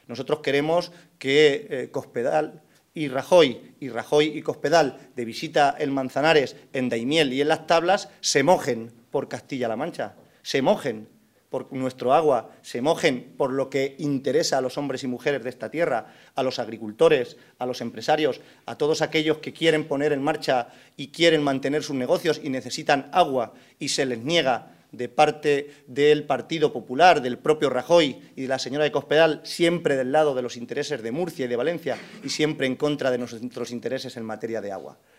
Nosotros queremos que Cospedal y Rajoy y Cospedal, de visita en Manzanares, en Daimiel y en Las Tablas, se mojen por Castilla-La Mancha, se mojen por nuestro agua, se mojen por lo que interesa a los hombres y mujeres de esta tierra, a los agricultores, a los empresarios, a todos aquellos que quieren poner en marcha y quieren mantener sus negocios y necesitan agua y se les niega de parte del Partido Popular, del propio Rajoy y de la señora de Cospedal, siempre del lado de los intereses de Murcia y de Valencia y siempre en contra de nuestros intereses en materia de agua.